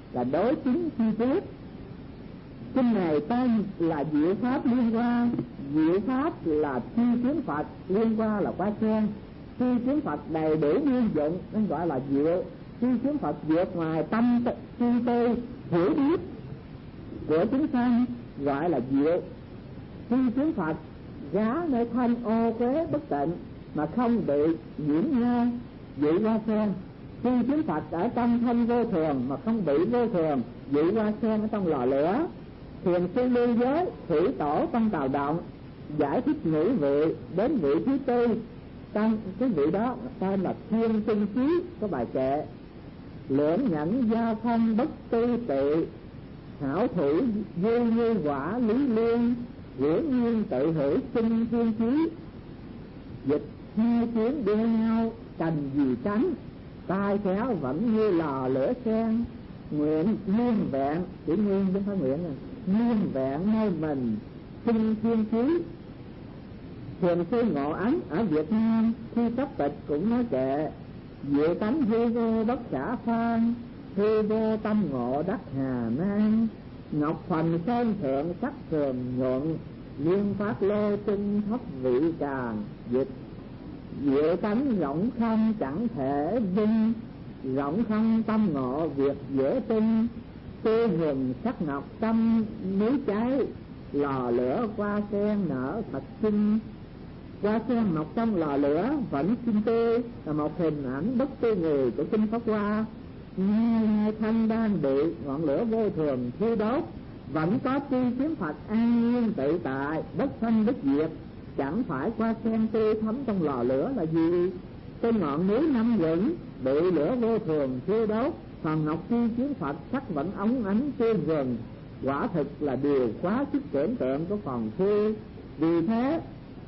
là đối chứng chi tiết. Kinh này tên là Diệu Pháp Liên Hoa. Diệu Pháp là chi kiến Phật, liên hoa là hoa sen. Chi kiến Phật đầy đủ nguyên dụng nên gọi là diệu. Chi kiến Phật vượt ngoài tâm chi tư hiểu biết của chúng sanh gọi là diệu. Chi kiến Phật giá nơi thanh ô quế bất tịnh mà không bị nhiễm nhau vị hoa sen. Chi kiến Phật ở trong thanh vô thường mà không bị vô thường vị hoa sen ở trong lò lửa. Thiền sư lưu giới thủy tổ trong Tào Động giải thích ngữ vị đến vị thứ tư, trong cái vị đó tên là Thiên Tinh Chí, có bài kệ lưỡng nhẫn gia phong bất tư tự hảo thủ vô như quả lý liên viễn nhiên tự hữu sinh thiên chí dịch hai tiếng đua nhau cành gì tránh tai khéo vẫn như lò lửa sen nguyện nguyên vẹn chỉ nguyên chứ không phải nguyện rồi nguyên vẹn nơi mình sinh thiên chí. Thiền sư Ngộ Ấn ở Việt Nam khi cấp tịch cũng nói kệ diệu tánh hư vô bất khả phan hư vô tâm ngộ đắc hà nan ngọc phần sơn thượng sắc thường nhuận liên phát lô tinh thất vị tràng dịch diệu tánh rộng không chẳng thể vinh rộng không tâm ngộ việc dễ tin tươi hừng sắc ngọc tâm núi cháy lò lửa hoa sen nở thật xinh. Hoa sen mọc trong lò lửa vẫn xinh tươi là một hình ảnh bất tư người của kinh Pháp Hoa. Hai thanh đang bị ngọn lửa vô thường thiêu đốt vẫn có chi kiến Phật an nhiên tự tại bất sanh bất diệt. Chẳng phải hoa sen tươi thấm trong lò lửa là gì? Trên ngọn núi Năm Quận bị lửa vô thường thiêu đốt, phần ngọc chi kiến Phật sắc vẫn óng ánh tươi rừng. Quả thực là điều quá sức tưởng tượng của phần thi. Vì thế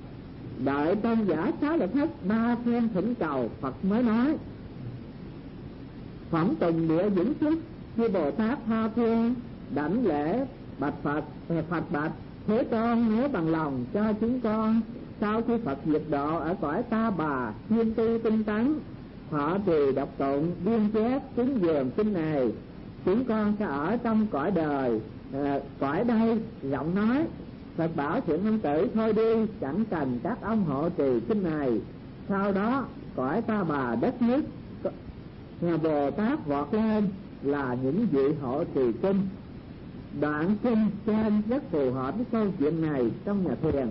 đợi tôn giả Xá Lợi Thất ba phen thỉnh cầu Phật mới nói phẩm tùng địa vững sức chư Bồ Tát tha phương đảnh lễ bạch Phật. Phật bạch Thế Tôn nếu bằng lòng cho chúng con sau khi Phật diệt độ ở cõi Ta Bà chuyên tu tinh tấn họ trì đọc tụng biên chép cúng dường kinh này chúng con sẽ ở trong cõi đời cõi đây giọng nói. Phật bảo Thiện Nam Tử thôi đi chẳng cần các ông hộ trì kinh này. Sau đó cõi Ta Bà đất nước nhà Bồ Tát vọt lên là những vị hộ trì kinh. Đoạn kinh trên rất phù hợp với câu chuyện này trong nhà thiền.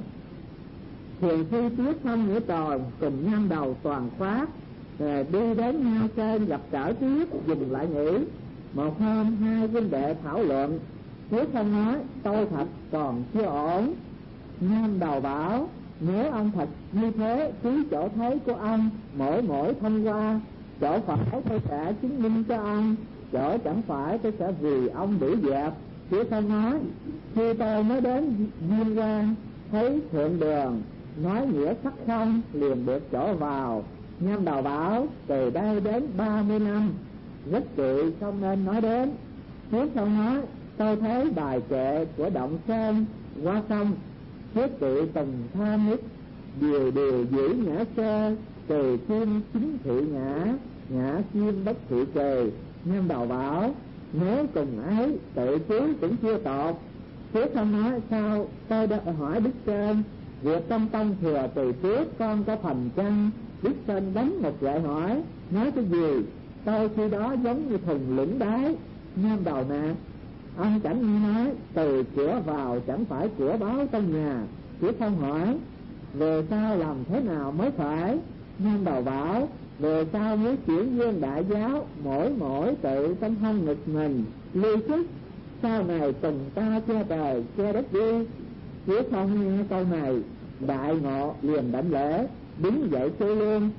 Thiền sư Tiết Thông Nghĩa Tồn cùng nhâm đầu toàn phát đi đến Ngao Sơn gặp Trở Tiết dừng lại nghỉ. Một hôm hai huynh đệ thảo luận. Tiết Thông nói tôi thật còn chưa ổn. Nhâm đầu bảo nếu ông thật như thế cứ chỗ thấy của ông mỗi thông qua chỗ phải tôi sẽ chứng minh cho ông, chỗ chẳng phải tôi sẽ vì ông đuổi dẹp. Tiết Thông nói khi tôi mới đến Diên Quang thấy thượng đường nói nghĩa sắc không liền được chỗ vào. Nhâm đầu bảo từ đây đến 30 năm rất kỵ không nên nói đến. Tiết Thông nói tôi thấy bài kệ của Động Sơn qua sông thiết kỵ từng tham nhất điều dĩ ngã sơ từ chim chính thị ngã chim bất thị trời. Nhâm đầu bảo nếu cùng ấy tự cứu cũng chưa tột. Tiết Thông nói sao tôi đã hỏi Đức Trên việc trong tông thừa từ trước con có thành chăng? Đức Trên đánh một gậy hỏi nói cái gì? Tôi khi đó giống như thùng lũng đáy. Nhâm đầu nè ông chẳng nói từ cửa vào chẳng phải cửa báo trong nhà. Tiết Thông hỏi về sau làm thế nào mới phải? Nhâm đầu bảo về sau muốn chuyển viên đại giáo mỗi tự trong thân ngực mình lưu sức sau này cùng ta che trời che đất đi. Tiết Thông nghe câu này đại ngộ liền đảnh lễ đứng dậy sư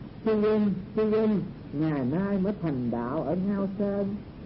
lương ngày nay mới thành đạo ở Ngao Sơn.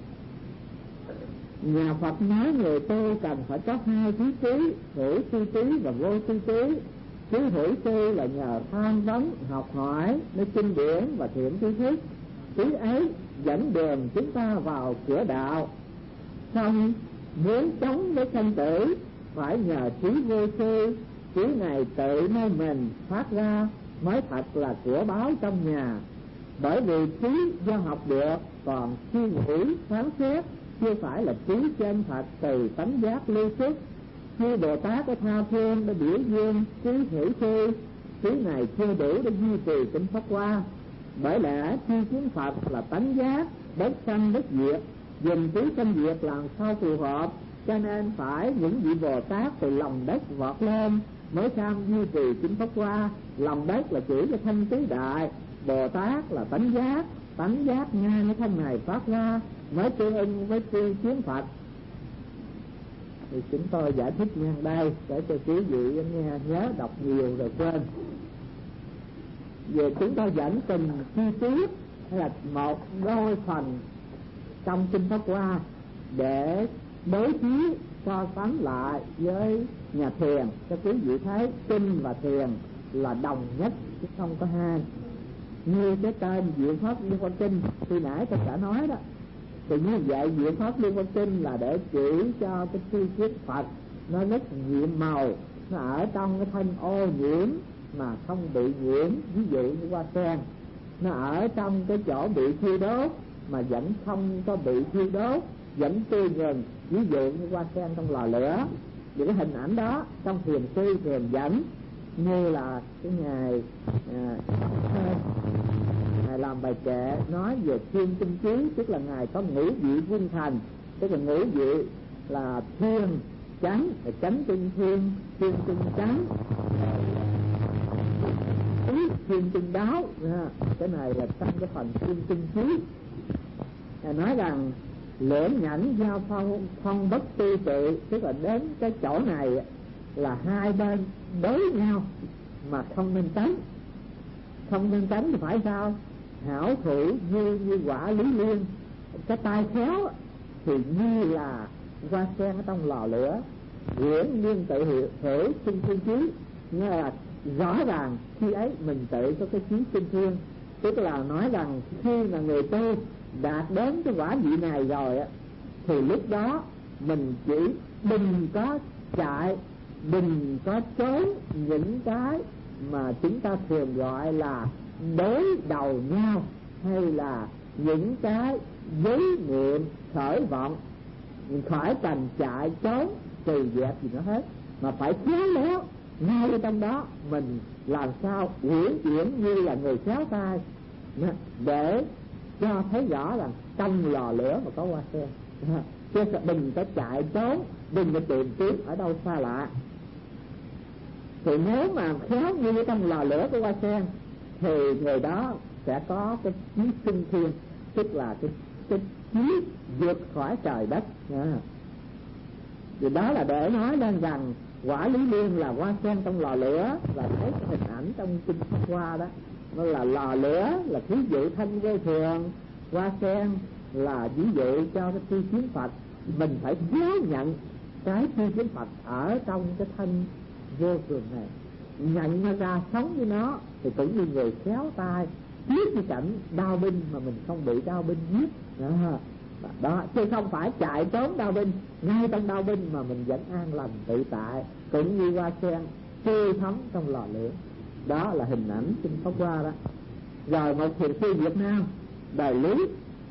Nhà Phật nói người tu cần phải có hai trí trí, hữu sư trí và vô sư trí. Trí hữu sư là nhờ tham vấn học hỏi nơi kinh điển và thiện tri thức, trí ấy dẫn đường chúng ta vào cửa đạo. Xong muốn chống với sanh tử phải nhờ trí vô sư, trí này tự nơi mình phát ra mới thật là của báo trong nhà. Bởi vì trí do học được còn suy nghĩ phán xét chưa phải là trí chân Phật từ tánh giác lưu xuất. Khi Bồ Tát ở tha phương đã biểu dương trí hữu thi, trí này chưa đủ để duy trì tính pháp qua. Bởi lẽ khi kiến Phật là tánh giác, bất sanh bất diệt, dùng trí sanh diệt làm sao phù hợp, cho nên phải những vị Bồ Tát từ lòng đất vọt lên mới tham duy trì chính pháp qua. Lòng đất là chỉ cho thanh tứ đại, Bồ Tát là tánh giác nghe cái thân này phát ra mới tương ưng với kiến Phật. Thì chúng tôi giải thích ngang đây để cho quý vị nghe nhớ đọc nhiều rồi quên. Về chúng tôi dẫn từng chi tiết hay là một đôi phần trong kinh Pháp Hoa để đối chiếu so sánh lại với nhà thiền, cho quý vị thấy kinh và thiền là đồng nhất chứ không có hai. Như cái tên Diệu Pháp Liên Quan Kinh khi nãy tôi đã nói đó, thì như vậy Diệu Pháp Liên Quan Kinh là để chỉ cho cái chi tiết Phật nó rất nhiệm màu, nó ở trong cái thân ô nhiễm mà không bị nhiễm, ví dụ như hoa sen. Nó ở trong cái chỗ bị thiêu đốt mà vẫn không có bị thiêu đốt, vẫn tươi nhuần, ví dụ như hoa sen trong lò lửa. Những cái hình ảnh đó trong thiền sư thiền dẫn, như là cái ngày làm bài kệ nói về thiên tinh trí, tức là ngài có ngũ vị quân thành, tức là ngũ vị là thiên chánh, chánh tinh thiên, thiên tinh chánh, thiên tinh đáo. Cái này là trong cái phần thiên tinh trí. Nói rằng lưỡng nhẫn giao phong bất tư tự, tức là đến cái chỗ này là hai bên đối nhau mà không nên tránh. Không nên tránh thì phải sao? Hảo thủ như quả lý liên. Cái tay khéo thì như là hoa sen ở trong lò lửa, quyển liên tự hữu sinh thiên trí. Nghĩa là rõ ràng khi ấy mình tự có cái trí sinh thiên. Tức là nói rằng khi mà người tu đạt đến cái quả vị này rồi thì lúc đó mình chỉ đừng có chạy, đừng có trốn những cái mà chúng ta thường gọi là đối đầu nhau, hay là những cái giới niệm khởi vọng, khỏi cần chạy trốn từ dẹp gì nữa hết, mà phải khéo léo ngay trong đó mình làm sao uyển chuyển như là người khéo tay để cho thấy rõ rằng trong lò lửa mà có hoa sen. Chứ đừng có chạy trốn, đừng có tìm kiếm ở đâu xa lạ. Thì nếu mà khéo như trong lò lửa của hoa sen thì người đó sẽ có cái trí sinh thiên, tức là cái trí vượt khỏi trời đất. Thì đó là để nói lên rằng quả lý liên là hoa sen trong lò lửa, là thấy cái hình ảnh trong kinh Pháp Hoa đó. Nó là lò lửa là ví dụ thanh vô thường, hoa sen là ví dụ cho cái tri kiến Phật. Mình phải nhớ nhận cái tri kiến Phật ở trong cái thân vô thường này, nhận nó ra sống với nó, thì cũng như người khéo tay biết cái cảnh đao binh mà mình không bị đao binh giết đó, chứ không phải chạy trốn đao binh. Ngay trong đao binh mà mình vẫn an lành tự tại, cũng như hoa sen tươi thắm trong lò lửa. Đó là hình ảnh trên Pháp Hoa đó. Rồi một thiền sư Việt Nam đời Lý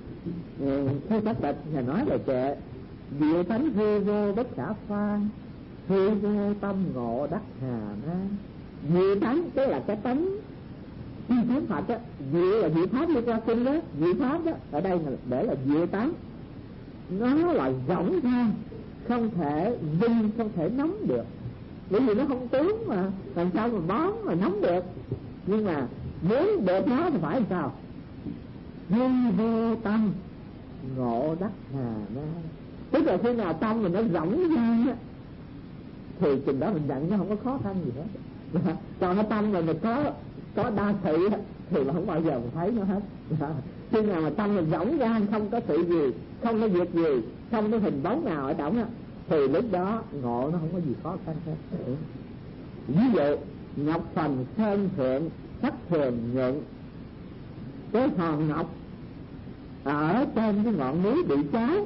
Thế Tất Tịch nhà nói là kệ: diệu tánh hư vô bất khả phan, hư vô tâm ngộ đắc hà nan. Diệu tánh tức là cái tánh chi kiến Phật á, diệu là diệu pháp liên quan kinh đó, diệu pháp đó ở đây là để là diệu tánh. Nó là rộng ra, không thể vinh, không thể nắm được, bởi vì nó không tướng mà làm sao mà bón mà nắm được. Nhưng mà muốn được nó thì phải làm sao? Hư vô tâm ngộ đắc hà nan. Tức là khi nào tâm mình nó rộng ra thì chừng đó mình nhận nó không có khó khăn gì hết. Còn cái tâm mình có đa thị thì không bao giờ mình thấy nó hết. Khi nào mà tâm mình rỗng ra, không có sự gì, không có việc gì, không có hình bóng nào ở trong á, thì lúc đó ngộ nó không có gì khó khăn hết. Ví dụ ngọc phần sơn thượng, sắc thường nhuận. Cái hòn ngọc ở trên cái ngọn núi bị cháy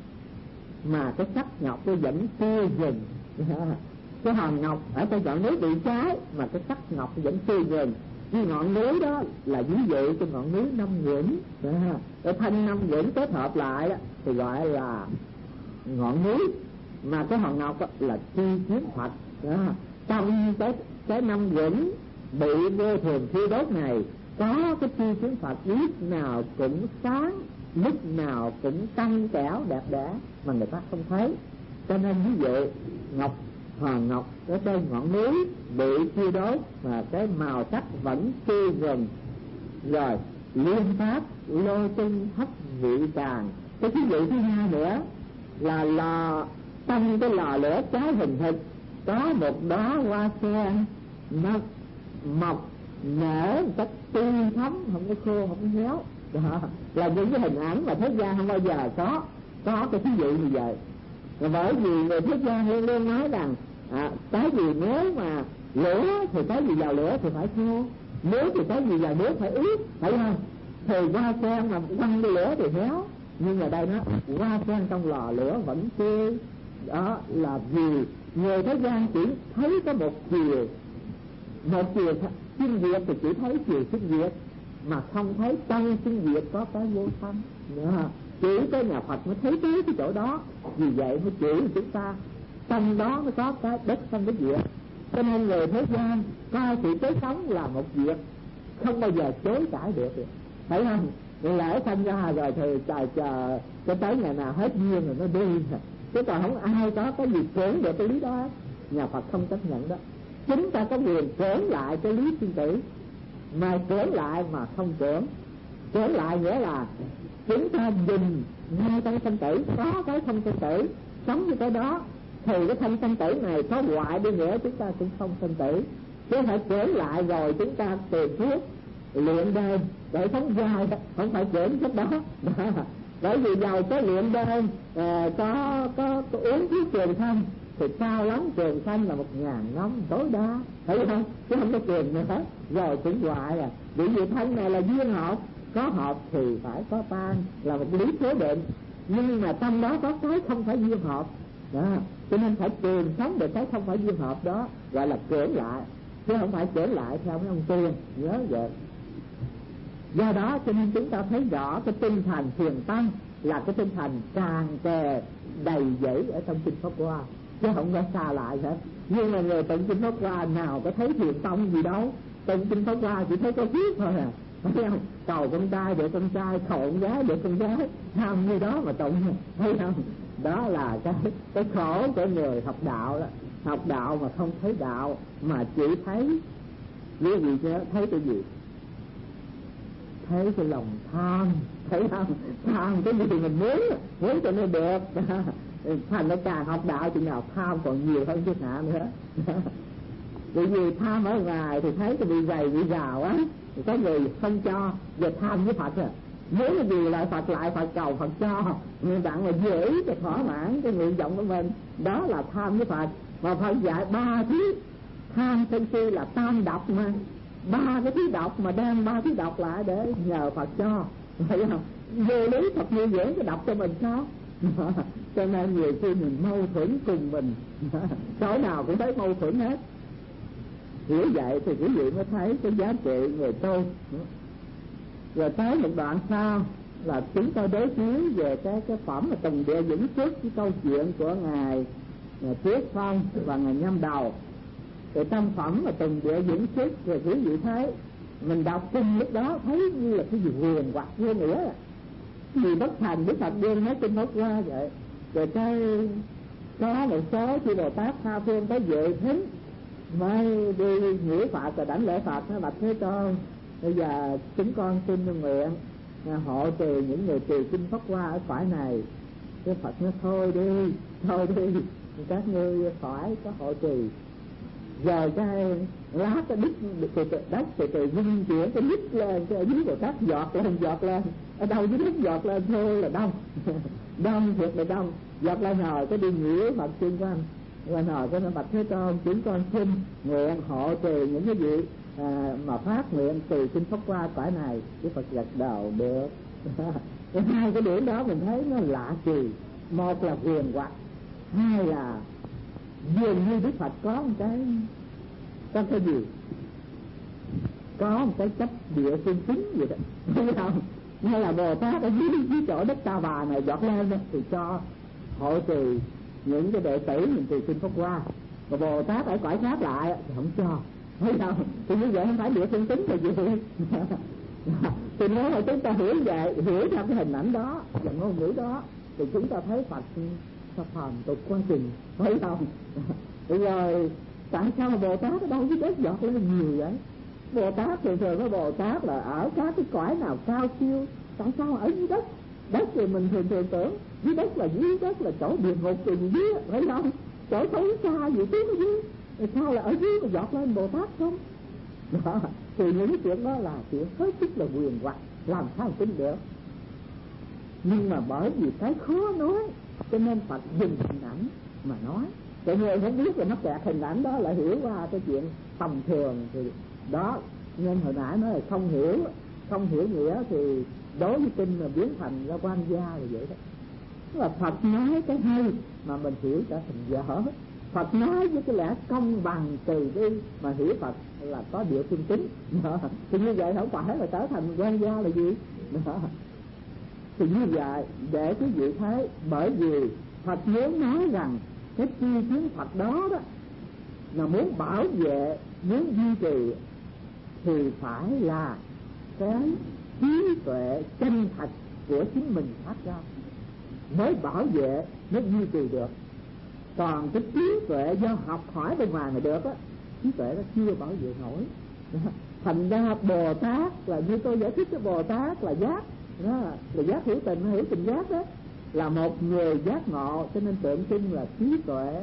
mà cái sắc ngọc nó vẫn tươi rừng. Cái hòn ngọc ở trên ngọn núi bị cháy mà cái sắc ngọc vẫn tươi rừng. Cái ngọn núi đó là ví dụ cho ngọn núi Năm Ngưỡng, cái thanh Năm Ngưỡng kết hợp lại đó, thì gọi là ngọn núi. Mà cái hòn ngọc là chi kiến Phật đó. Trong cái Năm Ngưỡng bị vô thường thiêu đốt này có cái chi kiến Phật, lúc nào cũng sáng, lúc nào cũng căng kẽo đẹp đẽ mà người ta không thấy. Cho nên ví dụ ngọc, hòn ngọc ở trên ngọn núi bị thiêu đốt mà cái màu sắc vẫn tươi gần. Rồi liên pháp lô tung thất vị tràng. Cái ví dụ thứ hai nữa là lò, trong cái lò lửa cháy hình thịt có một đóa hoa sen nó mọc nở một cách tươi thắm, không có khô không có héo. Đó là những cái hình ảnh mà thế gian không bao giờ có cái ví dụ như vậy. Bởi vì người thế gian luôn luôn nói rằng cái gì nếu mà lửa thì cái gì vào lửa thì phải khô, nếu thì cái gì vào nước phải ướt, phải không? Thì hoa sen mà quăng đi lửa thì héo, nhưng mà đây nó hoa sen trong lò lửa vẫn tươi. Đó là vì người thế gian chỉ thấy có một chiều sinh diệt, thì chỉ thấy chiều sinh diệt mà không thấy trong sinh diệt có cái vô thanh nữa. Chỉ có nhà Phật mới thấy tới cái chỗ đó, vì vậy mới chỉ chúng ta trong đó mới có cái đất không cái diệt. Cho nên người thế gian coi sự chết sống là một việc không bao giờ chối cãi được, phải không? Lẽ sanh ra rồi thì chờ cho tới ngày nào hết duyên rồi nó đi, chứ còn không ai có cái gì cưỡng được cái lý đó. Nhà Phật không chấp nhận đó. Chúng ta có quyền cưỡng lại cái lý sinh tử, mà cưỡng lại mà không cưỡng. Cưỡng lại nghĩa là chúng ta nhìn ngay trong sinh tử có cái không sinh tử, sống như cái đó thì cái thanh sinh tử này có hoại đi nữa chúng ta cũng không sinh tử. Chứ phải cưỡng lại rồi chúng ta tìm thuốc luyện đêm để sống dai, không phải cưỡng cái đó. Bởi vì giàu có luyện đêm có uống thuốc trường sanh thì cao lắm, trường sanh là 1000 năm tối đa, thấy không? Chứ không có trường nữa, rồi cũng hoại à. Vì vì thân này là duyên hợp, có hợp thì phải có tan, là một lý cố định, nhưng mà trong đó có cái không phải duyên hợp đó, cho nên phải trường sống được cái không phải duyên hợp đó, gọi là cưỡng lại, chứ không phải cưỡng lại theo mấy ông tiên, nhớ vậy. Do đó cho nên chúng ta thấy rõ cái tinh thần thiền tâm là cái tinh thần tràn trề đầy dẫy ở trong kinh Pháp Hoa, chứ không có xa lại hết. Nhưng mà người tụng kinh Pháp Hoa nào có thấy thiền tâm gì đâu, tụng kinh Pháp Hoa chỉ thấy có viết thôi à. Thấy không? Cầu con trai được con trai, cầu con gái được con gái, ham như đó mà tụng, thấy không? Đó là cái khổ của người học đạo đó. Học đạo mà không thấy đạo, mà chỉ thấy cái gì chứ, thấy cái gì? Thấy cái lòng tham, thấy không? Tham cái gì mình muốn cho nó được. Thành nó càng học đạo thì nào tham còn nhiều hơn chứ nào nữa. Bởi vì tham ở ngoài thì thấy cái bị dày bị rào á, thì có người không cho, giờ tham với Phật à. Nếu cái gì lại Phật lại Phật cầu Phật cho, người bạn mà dễ cho thỏa mãn cái nguyện vọng của mình, đó là tham với Phật. Mà Phật dạy 3 thứ tham sân si là tam độc mà, 3 cái thứ độc mà đem 3 thứ độc lại để nhờ Phật cho, thấy không? Vô lý Phật nuôi dưỡng cái độc cho mình sao? Cho nên nhiều khi mình mâu thuẫn cùng mình, chỗ nào cũng thấy mâu thuẫn hết. Hiểu vậy thì quý vị mới thấy cái giá trị người tu. Rồi tới một đoạn sau là chúng tôi đối chiếu về cái phẩm mà Tùng Địa Vĩnh Xuất, cái câu chuyện của ngài Tuyết Phong và ngài Nhâm Đầu. Thì trong phẩm mà Tùng Địa Vĩnh Xuất thì quý vị thấy mình đọc kinh lúc đó thấy như là cái gì huyền hoặc vô nghĩa, vì bất thành Đức Phật điên hết kinh Pháp Hoa vậy. Rồi cái có một số chư Bồ Tát tha phương tới dự thính mới đi ngưỡi Phật rồi đảnh lễ Phật, nó bạch Thế Tôn, bây giờ chúng con xin nguyện hộ trì những người trì kinh Pháp Hoa ở cõi này. Cái Phật nói thôi đi các ngươi phải có hộ trì. Rồi cái lá cái đít đất từ dung chuyển cái đít lên, cái dưới Bồ Tát giọt lên, ở đâu dưới đất giọt lên thôi là đông đông thiệt là đông, giọt lên hồi cái đi nhiễu Phật xung quanh. Và hồi cái nó bạch Thế Tôn, chúng con xin nguyện hộ trì những cái gì mà phát nguyện từ kinh Pháp Hoa cõi này. Đức Phật gật đầu được. Cái hai cái điểm đó mình thấy nó lạ kỳ, một là huyền hoặc, hai là dường như Đức Phật có một cái gì có một cái chất địa phương tính vậy đó, thấy không? Hay là Bồ Tát ở dưới chỗ đất Ta Bà này giọt lên đó, thì cho hộ trì những cái đệ tử mình từ kinh Pháp Hoa, mà Bồ Tát ở cõi khác lại thì không cho, thấy không? Thì như vậy không phải địa phương tính là gì? Thì nếu mà chúng ta hiểu theo cái hình ảnh đó và ngôn ngữ đó thì chúng ta thấy Phật phàm tục quá trình, thấy không? Rồi tại sao Bồ Tát ở đâu dưới đất giọt lên nhiều vậy? Bồ Tát thường có Bồ Tát là ở các cái cõi nào cao siêu, tại sao ở dưới đất? Đất thì mình thường tưởng dưới đất là chỗ địa ngục thì dưới, thấy không? Chỗ xấu xa gì tiếng ở dưới, sao là ở dưới mà giọt lên Bồ Tát không? Đó, thì những cái chuyện đó là chuyện hết sức là huyền hoặc, làm sao tin được. Nhưng mà bởi vì cái khó nói cho nên Phật dùng hình ảnh mà nói. Mọi người không biết là nó kẹt hình ảnh đó là hiểu qua cái chuyện tầm thường thì đó. Nhưng hồi nãy nói là không hiểu nghĩa thì đối với kinh là biến thành ra quan gia là vậy đó. Tức là Phật nói cái hay mà mình hiểu trở thành dở. Phật nói với cái lẽ công bằng từ bi mà hiểu Phật là có địa phương tính. Thì như vậy không phải là trở thành quan gia là gì? Thì như vậy để quý vị thấy, bởi vì Phật muốn nói rằng cái chi kiến Phật đó đó là muốn bảo vệ, muốn duy trì thì phải là cái trí tuệ chân thật của chính mình phát ra mới bảo vệ, mới duy trì được. Còn cái trí tuệ do học hỏi bên ngoài mà được á, trí tuệ đó chưa bảo vệ nổi. Thành ra Bồ Tát là như tôi giải thích, cái Bồ Tát là giác, đó là giác hữu tình giác đó, là một người giác ngộ, cho nên tượng trưng là trí tuệ.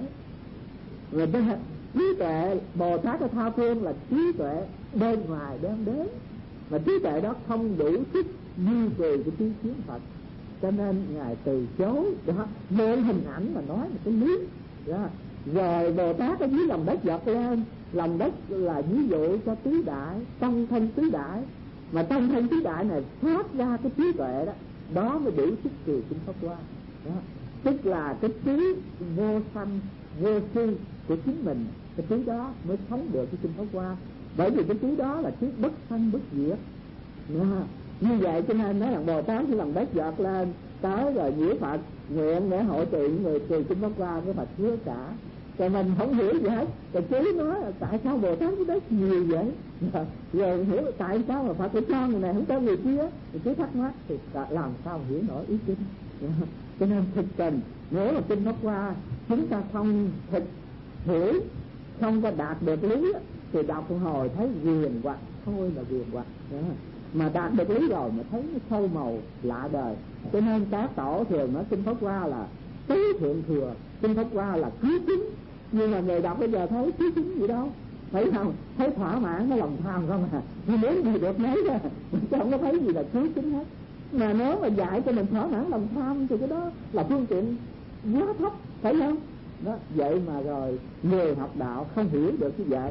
Rồi đó, trí tuệ Bồ Tát ở tha phương là trí tuệ bên ngoài đem đến, mà trí tuệ đó không đủ sức duy trì cái trí kiến Phật, cho nên ngài từ chối đó, mượn hình ảnh mà nói một cái lý đó. Rồi Bồ Tát ở dưới lòng đất giọt lên, lòng đất là ví dụ cho tứ đại, trong thân tứ đại, mà trong thân tứ đại này phát ra cái trí tuệ đó, đó mới đủ sức trì kinh Pháp Hoa đó. Tức là cái trí vô sanh vô si của chính mình, cái trí đó mới sống được cái kinh Pháp Hoa, bởi vì cái trí đó là trí bất sanh bất diệt đó. Như vậy cho nên nói rằng Bồ Tát dưới lòng đất giọt lên tới rồi nhiễu Phật nguyện để hộ trì người trì kinh Pháp Hoa, cái Phật hứa cả. Cho nên không hiểu gì hết, rồi chứ nói là tại sao Bồ Tát dưới đất nhiều vậy, rồi hiểu tại sao mà Phật phải cho người này không cho người kia, thì cứ thắc mắc thì làm sao hiểu nổi ý kinh. Cho nên thực tình nếu mà kinh Pháp Hoa chúng ta không thực hiểu, không có đạt được lý thì đọc hồi thấy huyền hoặc, thôi là huyền hoặc đó. Mà đạt được lý rồi mà thấy nó sâu màu lạ đời. Cho nên các tổ thường nói kinh Pháp Hoa là tứ thượng thừa, kinh Pháp Hoa là cứu chính. Nhưng mà người đọc bây giờ thấy cứu chính gì đâu, thấy không? Thấy thỏa mãn cái lòng tham không à, nhưng muốn gì được mấy ra, chứ không có thấy gì là cứu chính hết. Mà nếu mà dạy cho mình thỏa mãn lòng tham thì cái đó là phương tiện quá thấp, phải không? Đó, vậy mà rồi người học đạo không hiểu được như vậy.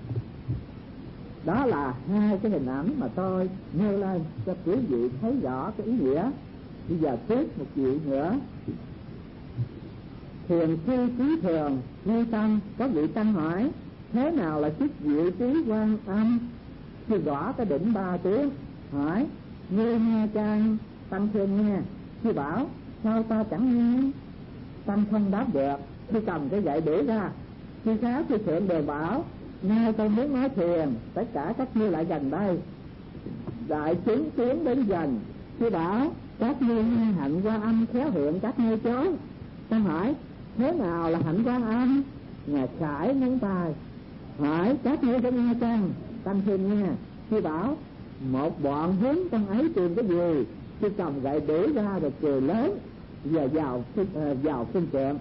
Đó là hai cái hình ảnh mà tôi nêu lên cho quý vị thấy rõ cái ý nghĩa. Bây giờ tiếp một vị nữa. Thiền sư trí thường Như Tâm có vị tăng hỏi thế nào là chức diệu trí Quan Âm, thì gõ cái đỉnh 3 tiếng. Hỏi ngươi nghe trang Tăng thường nghe, thì bảo sao ta chẳng nghe. Tâm không đáp được, thì cầm cái gậy đuổi ra. Khi khá khi thượng đều bảo nay tôi muốn nói thiền, tất cả các ngươi lại gần đây. Đại chúng tiến đến gần, khi bảo các ngươi nghe hạnh Quan Âm khéo hiện các ngươi chối. Ta hỏi thế nào là hạnh Quan Âm, ngài khải ngón tay. Hỏi các ngươi có nghe chăng? Tăng thêm nghe. Khi bảo một bọn hướng trong ấy tìm cái gì, khi cầm gậy đuổi ra rồi cười lớn và vào phương tiện.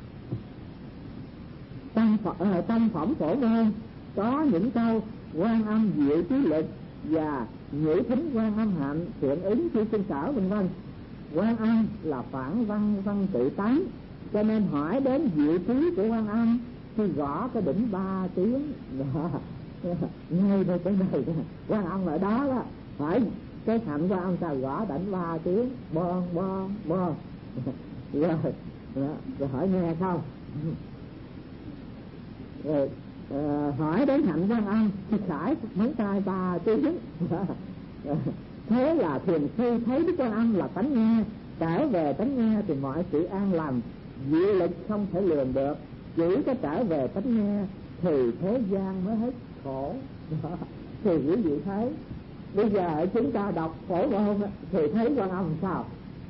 Tâm phẩm phổ môn có những câu Quan Âm diệu trí lực và nhữ thính Quan Âm hạnh thiện ứng khi sinh sở vân vân. Quan Âm là phản văn tự tánh, cho nên hỏi đến diệu trí của Quan Âm khi gõ cái đỉnh 3 tiếng. Ngay đây cái này Quan Âm ở đó đó, hỏi cái hạnh Quan Âm sao gõ đỉnh 3 tiếng, bon bon bon. Rồi hỏi nghe không? Rồi hỏi đến hạnh Quan Âm thì khải mấy tay bà tiếng. Thế là thiền sư thấy Đức Quan Âm là tánh nghe, trở về tánh nghe thì mọi sự an lành, diệu lực không thể lường được. Chỉ có trở về tánh nghe thì thế gian mới hết khổ. Thì quý vị thấy bây giờ chúng ta đọc Phổ Môn thì thấy Quan Âm sao?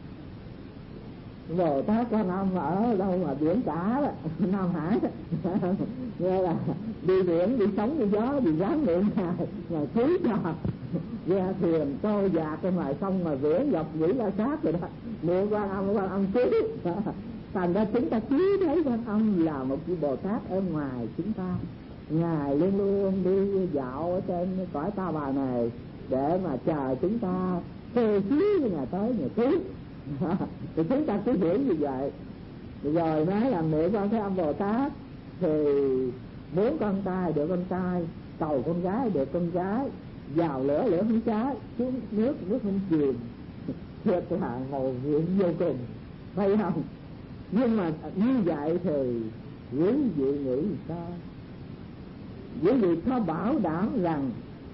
Bồ Tát Quan Âm ở đâu mà biển cả đó, Nam Hải nghe là đi biển, đi sóng, đi gió, đi dám niệm Ngài cứu cho ghe thuyền trôi dạt ở ngoài sông mà biển dọc dĩ La Sát rồi đó, niệm Quan Âm cứu. Thành ra chúng ta cứ thấy Quan Âm là một vị Bồ Tát ở ngoài chúng ta. Ngài luôn luôn đi dạo ở trên cõi Ta Bà này để mà chờ chúng ta phê xíu với Ngài tới Ngài cứu. Thì chúng ta cứ hiểu như vậy. Rồi nói là niệm Quan Thế Âm Bồ Tát thì muốn con trai được con trai, cầu con gái được con gái, vào lửa lửa không cháy, xuống nước không chìm. Thiệt là ngồi nguyện vô cùng, phải không? Nhưng mà như vậy thì quý vị nghĩ sao? Quý vị có bảo đảm rằng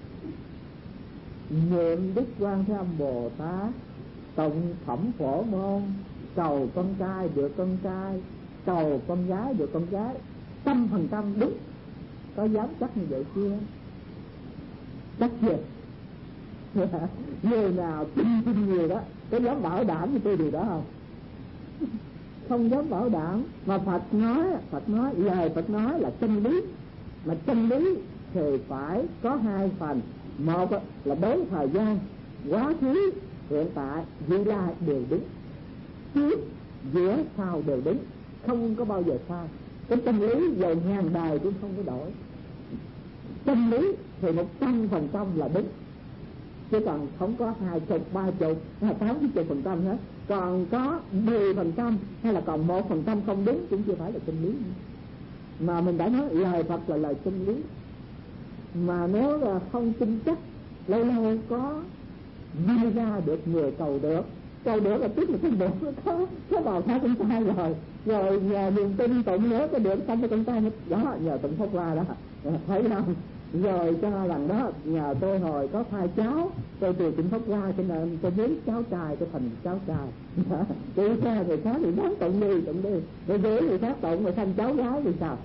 niệm Đức Quan Thế Âm Bồ Tát, tụng phẩm Phổ Môn, cầu con trai được con trai, cầu con gái được con gái 100% đúng, có dám chắc như vậy chưa? Chắc chưa? Người nào tin nhiều đó có dám bảo đảm với tôi điều đó không? Không dám bảo đảm. Mà Phật nói lời Phật nói là chân lý, mà chân lý thì phải có hai phần. Một là bốn thời gian, quá khứ, hiện tại, vị lai đều đúng, trước, giữa, sau đều đúng, không có bao giờ sai. Cái chân lý về ngàn đời cũng không có đổi. Chân lý thì 100% là đúng, chứ còn không có 20, 30, 80% hết. Còn có 10% hay là còn 1% không đúng cũng chưa phải là chân lý. Mà mình đã nói lời Phật là lời chân lý. Mà nếu là không tin chắc, lâu lâu có may ra được người cầu được là tức là cái bụng nó có bào thai con trai rồi nhờ niềm tin tụng nữa có được xong cái con trai đó, nhờ tụng Pháp Hoa đó, thấy không? Rồi cho rằng đó nhờ tôi hồi có thai cháu, tôi từ tụng Pháp Hoa cho nên tôi muốn cháu trai, tôi thành cháu trai. Tôi xa người khác thì đáng tụng đi, để với người khác tụng mà thành cháu gái thì sao?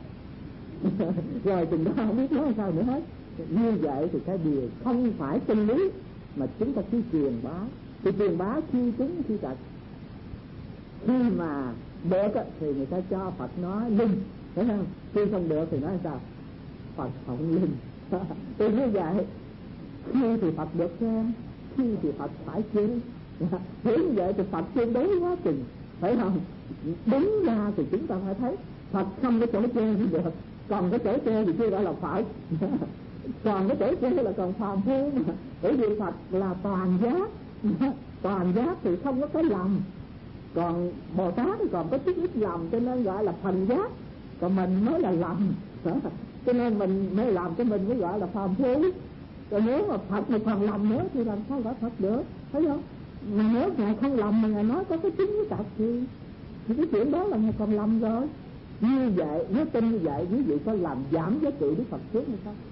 Rồi chừng đó không biết nói sao nữa hết. Như vậy thì cái điều không phải chân lý mà chúng ta cứ truyền bá. Thì truyền bá khi chúng khi thật. Khi mà được thì người ta cho Phật nói linh, thấy không? Khi không được thì nói sao? Phật không linh. Thì như vậy, khi thì Phật được khen, khi thì Phật phải chê. Thế như vậy thì Phật tương đối quá chừng, phải không? Đúng ra thì chúng ta phải thấy Phật không có chỗ chê thì được, còn cái chỗ chê thì chưa gọi là Phật. Còn cái chỗ chê là còn phàm phu mà. Bởi vì Phật là toàn giác, toàn giác thì không có cái lầm. Còn Bồ Tát thì còn có chút ít lầm, cho nên gọi là phần giác. Còn mình mới là lầm, cho nên mình mới làm cho mình mới gọi là phàm phu. Còn nếu mà Phật một phần lầm nữa thì làm sao gọi Phật được, thấy không? Mà nếu Ngài không lầm mà Ngài nói có cái chính cái tật thì cái chuyện đó là Ngài còn lầm rồi. Như vậy, nếu tin như vậy, quý vị có làm giảm giá trị Đức Phật trước hay không?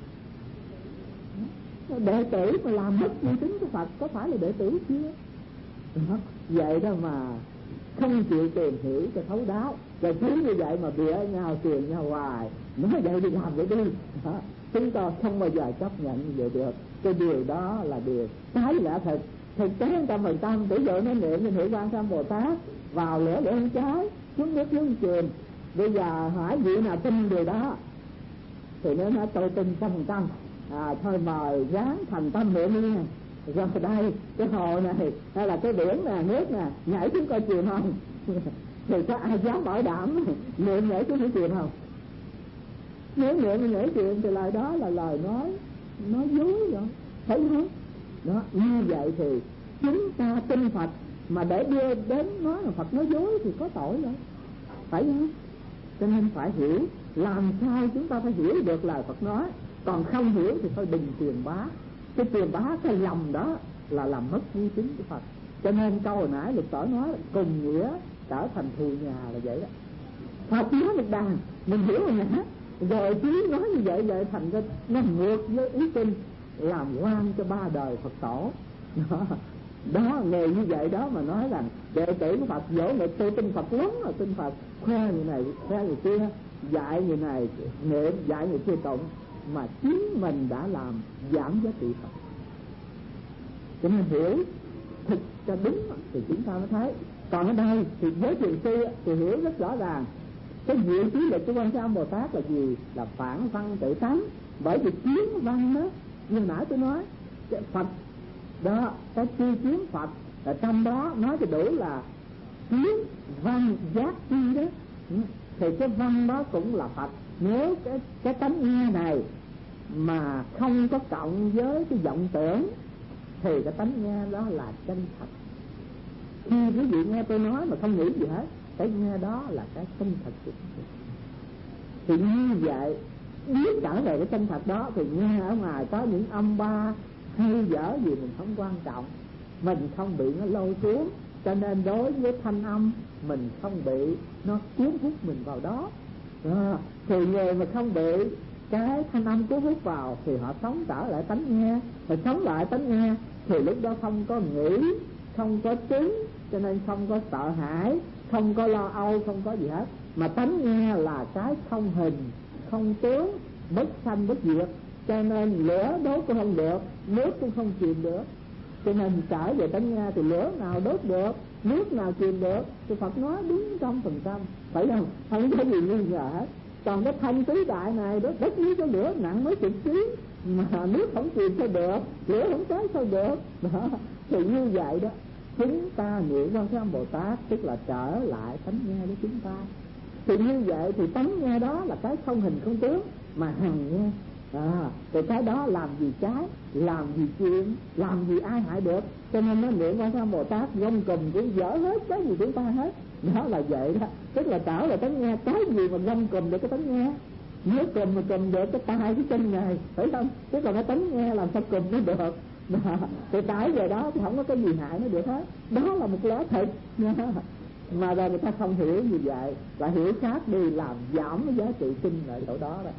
Đệ tử mà làm mất uy tín của Phật có phải là đệ tử chưa? Vậy đó mà không chịu tìm hiểu cho thấu đáo, rồi cứ như vậy mà bịa nhau truyền nhau hoài, nói vậy đi làm vậy đi. Chúng ta không bao giờ chấp nhận như vậy được. Cái điều đó là điều trái lẽ thật. Thực tế 100%. Ví dụ nó niệm như Niệm Quan Thế Âm Bồ Tát vào lửa để không cháy, xuống nước xuống chìm. Bây giờ hỏi vị nào tin điều đó thì nếu nói tôi tin 100%, thôi mời ráng thành tâm niệm đi. Rồi đây cái hồ này hay là cái biển nè, nước nè, nhảy xuống coi chìm không? Thì có ai dám bảo đảm niệm nhảy xuống chìm không? Nếu niệm nhảy chìm thì lời đó là lời nói dối rồi, thấy không? Đó, như vậy thì chúng ta tin Phật mà để đưa đến nói là Phật nói dối thì có tội rồi, phải không? Cho nên phải hiểu, làm sao chúng ta phải hiểu được lời Phật nói. Còn không hiểu thì thôi đừng truyền bá. Cái truyền bá cái lầm đó là làm mất uy tín của Phật. Cho nên câu hồi nãy Lục Tổ nói cùng nghĩa trở thành thù nhà là vậy đó. Phật nói một đàn mình hiểu rồi hả? Rồi chứ nói như vậy vậy thành ra nó ngược với ý kinh làm quan cho 3 đời Phật tổ. Đó nghề như vậy đó mà nói rằng đệ tử của Phật dỗ người tôi tin Phật lắm, là tin Phật khoe người này khoe người kia, dạy người này niệm dạy người kia tụng, mà chính mình đã làm giảm giá trị Phật. Cho nên hiểu thực cho đúng thì chúng ta mới thấy. Còn ở đây thì với thiền sư thì hiểu rất rõ ràng cái diệu trí lực của Quan Thế Âm Bồ Tát là gì? Là phản văn tự tánh. Bởi vì kiến văn đó, như nãy tôi nói cái Phật đó, cái chi kiến Phật ở trong đó nói cho đủ là kiến văn giác chi đó, thì cái văn đó cũng là Phật. Nếu cái tánh nghe này mà không có cộng với cái vọng tưởng thì cái tánh nghe đó là chân thật. Khi quý vị nghe tôi nói mà không nghĩ gì hết, cái nghe đó là cái chân thật. Thì như vậy biết trở về cái chân thật đó thì nghe ở ngoài có những âm ba hay dở gì mình không quan trọng, mình không bị nó lôi cuốn. Cho nên đối với thanh âm mình không bị nó cuốn hút mình vào đó. Thì người mà không bị cái thanh âm cuốn hút vào thì họ sống trở lại tánh nghe. Và sống lại tánh nghe thì lúc đó không có nghĩ, không có chứng, cho nên không có sợ hãi, không có lo âu, không có gì hết. Mà tánh nghe là cái không hình, không tướng, bất sanh bất diệt. Cho nên lửa đốt cũng không được, nước cũng không chìm được. Cho nên trở về tánh nghe thì lửa nào đốt được, nước nào chìm được. Thì Phật nói đúng 100%, phải không? Không có gì nghi ngờ hết. Còn cái thanh tứ đại này đó, đất dưới cái lửa nặng mấy chục ký mà nước không chìm sao được, lửa không cháy sao được đó. Thì như vậy đó, chúng ta niệm Quan Thế Âm Bồ Tát tức là trở lại tánh nghe của chúng ta. Thì như vậy thì tánh nghe đó là cái không hình không tướng mà hằng nghe. Thì cái đó làm gì trái, làm gì chuyện, làm gì ai hại được. Cho nên nó niệm Quan Thế Âm Bồ Tát gom cùm cũng dở hết cái gì chúng ta hết. Đó là vậy đó, tức là trở lại tánh nghe. Cái gì mà gom cùm được cái tánh nghe? Nếu cùm mà cùm được cái tai cái chân này, phải không? Tức là cái tánh nghe làm sao cùm nó được. Thì cái về đó thì không có cái gì hại nó được hết. Đó là một lẽ thật nha. Mà rồi người ta không hiểu như vậy, lại hiểu khác đi, làm giảm cái giá trị kinh ở chỗ đó đó.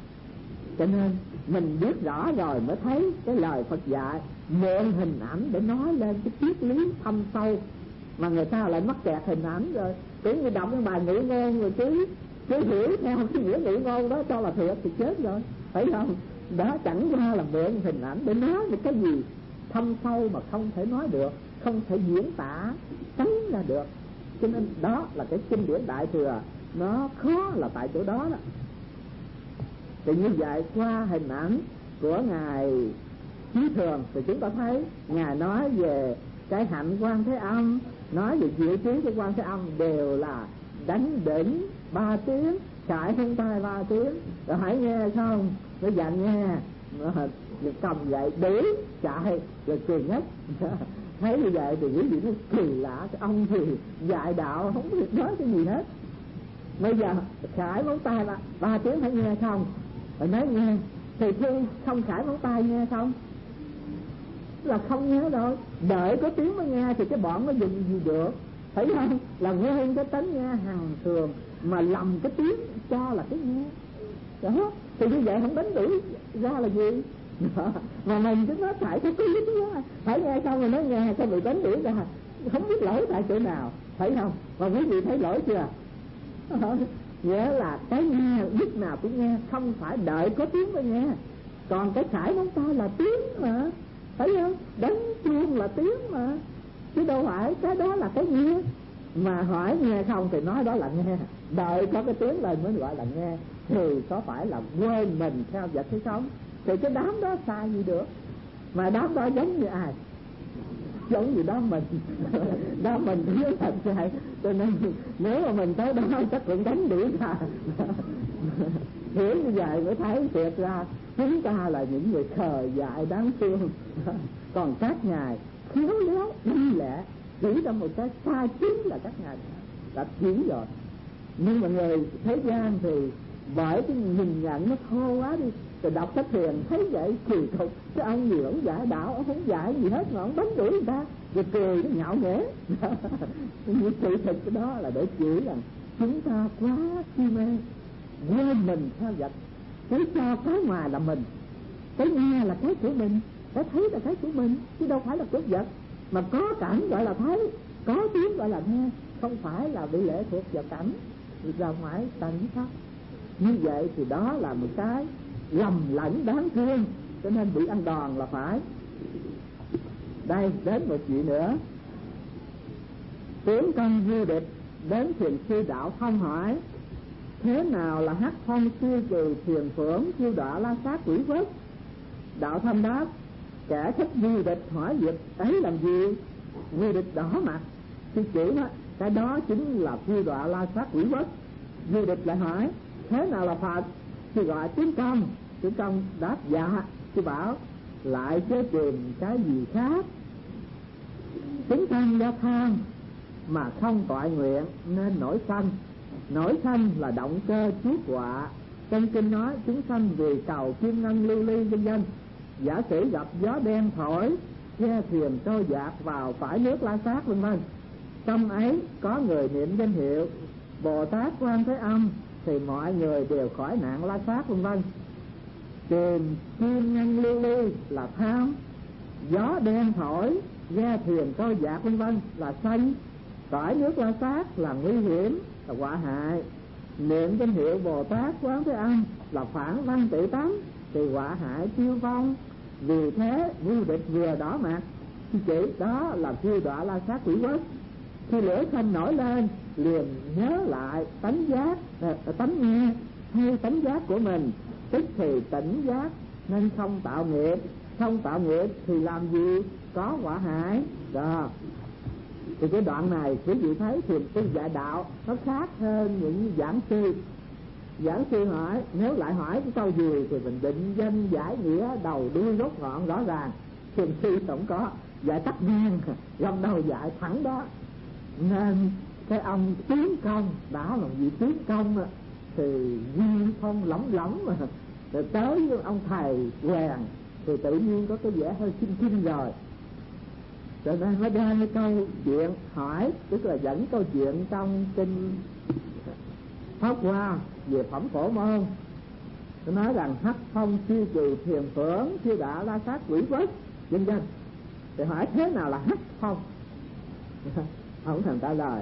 Cho nên mình biết rõ rồi mới thấy cái lời Phật dạy mượn hình ảnh để nói lên cái triết lý thâm sâu, mà người ta lại mắc kẹt hình ảnh rồi. Cứ như đọc cái bài ngữ ngôn rồi cứ hiểu theo cái nghĩa ngữ ngôn đó cho là thiệt thì chết rồi, phải không? Đó chẳng qua là mượn hình ảnh để nói được cái gì thâm sâu mà không thể nói được, không thể diễn tả tránh ra được. Cho nên đó là cái kinh điển Đại Thừa nó khó là tại chỗ đó đó. Thì như vậy qua hình ảnh của Ngài Chí Thường thì chúng ta thấy Ngài nói về cái hạnh Quan Thế Âm, nói về diệu trí của Quan Thế Âm đều là đánh đỉnh 3 tiếng, trải hông tai 3 tiếng. Rồi hãy nghe không? Nó dặn nghe, nó cầm dậy đuổi chạy rồi cười ngất. Thấy như vậy thì quý vị nó kỳ lạ, cái ông thì dạy đạo không biết nói cái gì hết. Bây giờ khải móng tay là 3 tiếng phải nghe không? Rồi nói nghe, thì khi không khải móng tay nghe không? Là không nghe rồi, đợi có tiếng mới nghe thì cái bọn nó dùng gì được, phải không? Là quên cái tánh nghe hằng thường mà lầm cái tiếng cho là cái nghe. Đó, thì như vậy không đánh đuổi ra là gì? Đó. Mà mình cứ nói phải có cái lý đó, phải nghe xong rồi nói nghe sao bị đánh đuổi ra, không biết lỗi tại chỗ nào, phải không? Và quý vị thấy lỗi chưa? Nghĩa là cái nghe lúc nào cũng nghe, không phải đợi có tiếng mới nghe. Còn cái khải móng tay là tiếng mà, phải không? Đánh chuông là tiếng mà, chứ đâu phải cái đó là cái nghe. Mà hỏi nghe không thì nói đó là nghe, đợi có cái tiếng lên mới gọi là nghe. Thì có phải là quên mình theo vật hay không? Thì cái đám đó sai gì được. Mà đám đó giống như ai? Giống như đó mình đó mình thiếu thật sai. Cho nên nếu mà mình tới đó chắc cũng đánh đuổi ra. Hiểu như vậy mới thấy thiệt ra chúng ta là những người khờ dại đáng thương. Còn các ngài khéo léo đi lẹ chỉ ra một cái sai chính là các ngài đã chỉ rồi. Nhưng mà người thế gian thì bởi cái nhìn nhận nó thô quá đi, rồi đọc sách thiền thấy vậy kỳ cục. Cái ông gì ông giải đạo, ông không giải gì hết mà ông đánh đuổi người ta, rồi cười nó nhạo nhẽ. Như sự thật cái đó là để chỉ rằng chúng ta quá si mê, quên mình theo vật, cứ cho cái ngoài là mình, cái nghe là cái của mình, cái thấy là cái của mình, chứ đâu phải là của vật. Mà có cảnh gọi là thấy, có tiếng gọi là nghe, không phải là bị lệ thuộc vào cảnh ra ngoài tầng với pháp. Như vậy thì đó là một cái lầm lẫn đáng thương, cho nên bị ăn đòn là phải. Đây đến một chuyện nữa. Tướng công Vua Địch đến Thiền Sư Đạo Thông hỏi: thế nào là hắc phong siêu trừ thiền phưởng siêu đọa la sát quỷ quất? Đạo Thông đáp: kẻ thích Vua Địch hỏi việc ấy làm gì? Vua Địch đỏ mặt, sư chỉ đó, cái đó chính là siêu đọa la sát quỷ quất. Vua Địch lại hỏi: thế nào là Phật? Sư gọi Tướng Công. Tướng Công đáp dạ. Sư bảo: lại chớ tìm cái gì khác. Tướng Công do tham mà không toại nguyện nên nổi sanh. Nổi sanh là động cơ chuốc họa. Trong kinh nói chúng sanh vì cầu kim ngân lưu ly vân vân. Giả sử gặp gió đen thổi, ghe thuyền trôi dạt vào phải nước la sát vân vân, trong ấy có người niệm danh hiệu Bồ Tát Quan Thế Âm thì mọi người đều khỏi nạn la sát vân vân. Tìm kim ngân lưu ly là tham, gió đen thổi, ghe thuyền trôi dạt vân vân là sanh, cõi nước la sát là nguy hiểm, là họa hại. Niệm danh hiệu Bồ Tát Quán Thế Âm là phản văn tự tánh thì họa hại tiêu vong. Vì thế Vua Địch vừa đỏ mặt, chỉ đó là siêu đọa la sát quỷ quất. Khi lửa sanh nổi lên liền nhớ lại tánh giác, tánh nghe hay tánh giác của mình, tức thì tỉnh giác nên không tạo nghiệp. Không tạo nghiệp thì làm gì có họa hại đó. Thì cái đoạn này quý vị thấy thiền sư dạy đạo nó khác hơn những giảng sư. Giảng sư hỏi, nếu lại hỏi cái câu gì thì mình định danh giải nghĩa đầu đuôi gốc ngọn rõ ràng. Thiền sư không có, dạy tắt ngang, gom đầu dạy thẳng đó. Nên cái ông Tướng Công đã là vị Tướng Công thì duyên phong lỏng lỏng mà rồi tới với ông thầy Hoàng thì tự nhiên có cái vẻ hơi kinh kinh rồi. Cho nên mới ra cái câu chuyện hỏi, tức là dẫn câu chuyện trong kinh Pháp Hoa về phẩm Phổ Môn. Nó nói rằng hắc phong siêu trừ thiền phưởng siêu đọa la sát quỷ quất vân vân. Thì hỏi thế nào là hắc phong? Ông thằng trả lời.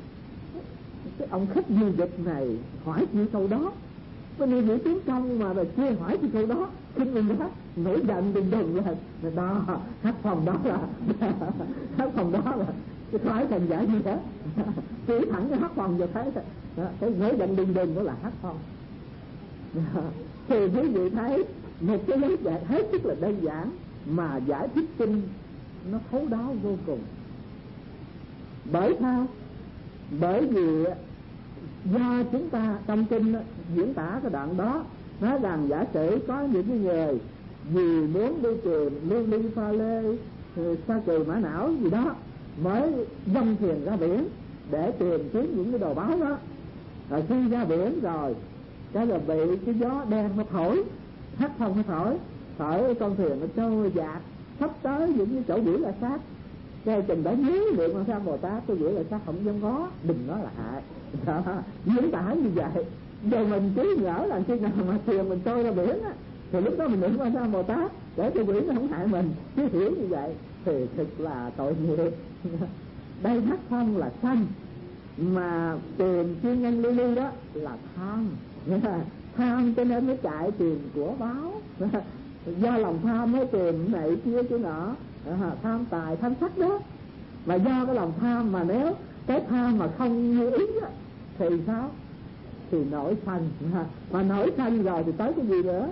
Cái ông khách du lịch này hỏi chi câu đó, bên này vị Tướng Công mà chưa hỏi chi câu đó, kinh mình đó nổi giận đùng đùng là đó hát phòng đó là hát phòng đó là cái khoái thành giải như thế. Chỉ thẳng cái hát phòng rồi thấy cái nổi giận đùng đùng đó là hát phòng. Thì quý vị thấy một cái lý giải hết sức là đơn giản mà giải thích kinh nó thấu đáo vô cùng. Bởi sao? Bởi vì do chúng ta trong kinh diễn tả cái đoạn đó nói rằng giả sử có những cái người vì muốn đi tìm liên ly pha lê sa trừ mã não gì đó mới dâng thuyền ra biển để tìm kiếm những cái đồ báo đó. Rồi khi ra biển rồi cái là bị cái gió đen nó thổi, hắt phong nó thổi con thuyền nó trôi dạt sắp tới những cái chỗ biển là sát. Cái chừng đó nhớ được mà sao Bồ Tát tôi nghĩ là sao không dám ngó, đừng nói là hại đó, diễn tả như vậy. Rồi mình cứ ngỡ là khi nào mà thuyền mình trôi ra biển á thì lúc đó mình đừng qua sao Bồ Tát để cho biển nó không hại mình, cứ hiểu như vậy thì thực là tội nghiệp. Đây hắc phong là sanh, mà tìm chuyên nhân lưu ly đó là tham. Tham cho nên mới chạy tìm của báo. Do lòng tham mới tìm này kia chỗ nọ, tham tài tham sắc đó. Mà do cái lòng tham, mà nếu cái tham mà không như ý đó, thì sao? Thì nổi sanh. Mà nổi sanh rồi thì tới cái gì nữa?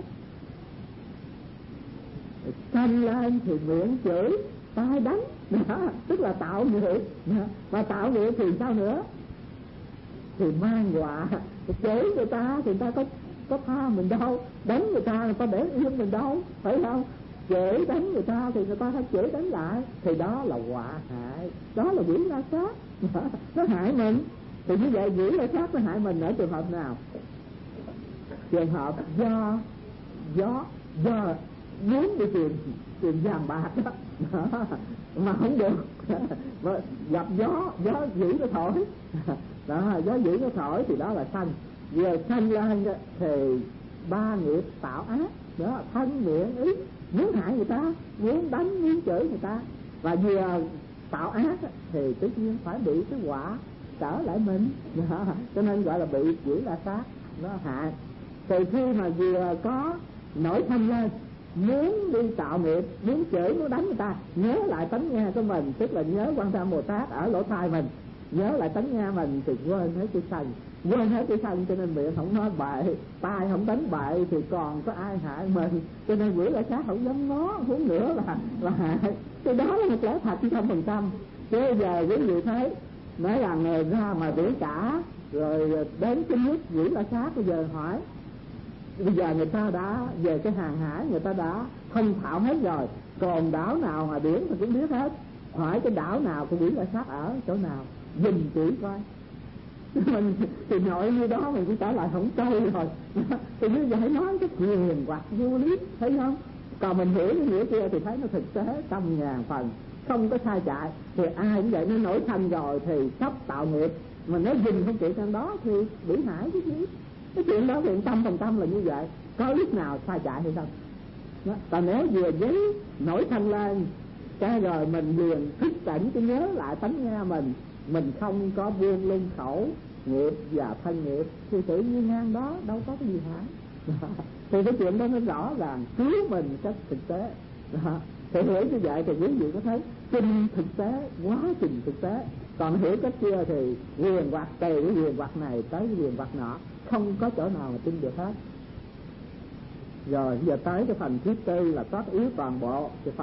Sanh lên thì miệng chửi tai đánh đó, tức là tạo nghiệp. Mà tạo nghiệp thì sao nữa? Thì mang họa. Chửi người ta thì người ta có tha mình đâu, đánh người ta để yên mình đâu, phải không? Chửi đánh người ta thì người ta phải chửi đánh lại, thì đó là họa hại, đó là quỷ la sát. Nó hại mình. Thì như vậy quỷ la sát nó hại mình ở trường hợp nào? Trường hợp do muốn đi tìm vàng bạc đó mà không được, gặp gió dữ nó thổi đó, gió dữ nó thổi thì đó là sanh. vừa sanh lên thì ba nghiệp tạo ác đó, thân miệng ý, muốn hại người ta, muốn đánh, muốn chửi người ta, và vừa tạo ác thì tất nhiên phải bị cái quả trở lại mình đó. Cho nên gọi là bị quỷ la sát nó hại. Từ khi mà vừa có nổi thân lên, muốn đi tạo nghiệp, muốn chửi, muốn đánh người ta, nhớ lại tánh nghe của mình, tức là nhớ Quan Thế Âm Bồ Tát ở lỗ tai mình, nhớ lại tánh nghe mình thì quên hết cái sân, quên hết cái sân, cho nên miệng không nói bậy, tai không đánh bậy thì còn có ai hại mình. Cho nên quỷ la sát không dám ngó, huống nữa là hại. Thì đó là một lẽ thật 100%. Chứ giờ quý vị thấy nói rằng ra mà biển cả rồi đến cái nước quỷ la sát, bây giờ hỏi bây giờ người ta đã về cái hàng hải, người ta đã thông thạo hết rồi, còn đảo nào mà biển thì cũng biết hết. Hỏi cái đảo nào của quỷ la sát ở chỗ nào, nhìn kỹ coi. Mình thì nội như đó mình cũng trả lại không trôi rồi. Thì như vậy nói cái quyền hoặc vô lý, thấy không? Còn mình hiểu cái nghĩa kia thì thấy nó thực tế 100.000% không có sai chạy. Thì ai cũng vậy, nó nổi thành rồi thì sắp tạo nghiệp, mà nếu dừng không chịu trong đó thì bị hại chứ gì. Cái chuyện đó thì 100% là như vậy, có lúc nào sai chạy hay không đó. Còn nếu vừa giấy nổi thanh lên cái rồi mình liền thức tỉnh cái nhớ lại tánh nghe mình không có buông lung khẩu nghiệp và thân nghiệp thì tự nhiên ngang đó đâu có cái gì hại. Thì cái chuyện đó nó rõ ràng cứu mình cách thực tế đó. Thì hiểu như vậy thì quý vị có thấy kinh thực tế, quá trình thực tế. Còn hiểu cách kia thì quyền hoặc từ cái quyền hoặc này tới cái quyền hoặc nọ, không có chỗ nào mà tin được hết. Rồi giờ tới cái phần thứ tư là tác yếu toàn bộ.